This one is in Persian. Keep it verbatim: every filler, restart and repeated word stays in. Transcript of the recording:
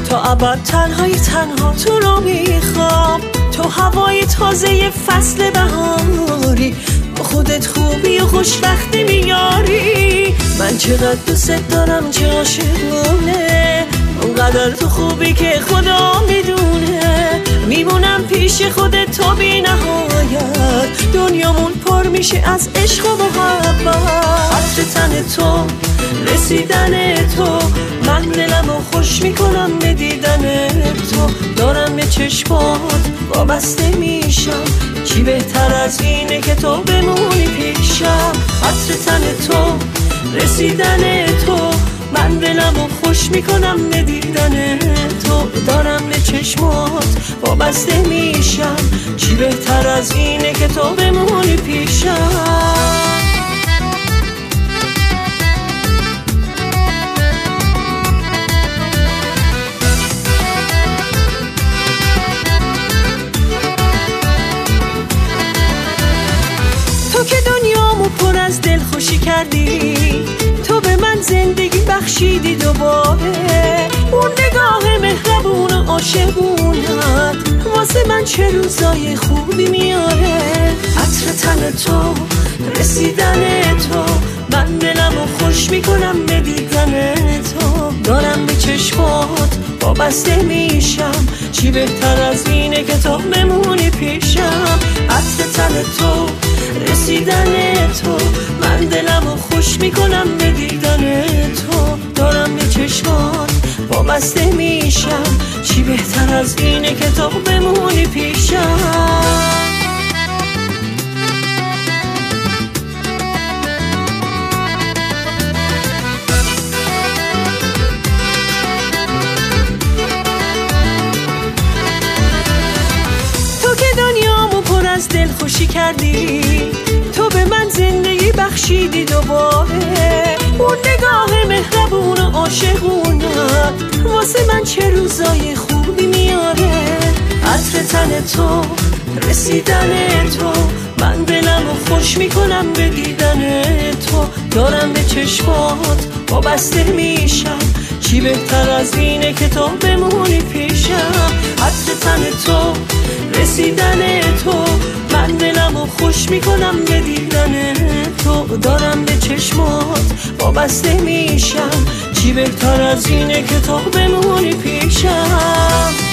تا ابد تنهای تنها تو رو میخوام. تو هوای تازه فصل بهاری، با خودت خوبی و خوشبختی میاری. من چقدر دوست دارم، چه عاشقونه، اونقدر تو خوبی که خدا میدونه. میمونم پیش خودت تا بی نهایت، دنیامون پر میشه از عشق و محبت. عطر تن تو، رسیدن تو، من دلمو خوش میکنم به دیدن تو. دارم به چشمات وابسته میشم، چی بهتر از اینه که تو بمونی پیشم. عطر تن تو، رسیدن تو، من دلمو خوش میکنم به دیدن تو. دارم به چشمات وابسته میشم، چی بهتر از اینه که تو بمونی پیشم. تو که دنیامو پر از دل خوشی کردی، تو به من زندگی بخشیدی دوباره. اون نگاه مهربون و عاشقونت واسه من چه روزای خوبی میاره. عطر تن تو، رسیدن تو، من دلمو خوش میکنم به دیدن تو. دارم به چشمات وابسته میشم، چی بهتر از اینه که تو بمونی پیشم. عطر تن تو، رسیدن تو، من دلمو خوش میکنم به دیدن تو. دارم به چشمات وابسته میشم، چی بهتر از اینه که تو بمونی پیشم. تو که دنیامو پر از دل خوشی کردی، تو به من زندگی بخشیدی دوباره. اون نگاه مهربون و عاشقونت واسه من چه روزای خوبی میاره. عطر تن تو، رسیدن تو، من دلمو خوش میکنم به دیدن تو. دارم به چشمات وابسته میشم، چی بهتر از اینه که تو بمونی پیشم. عطر تن تو، رسیدن تو، من دلمو خوش میکنم به دیدن تو. دارم به چشمات وابسته میشم، چی بهتر از اینه که تو بمونی پیشم.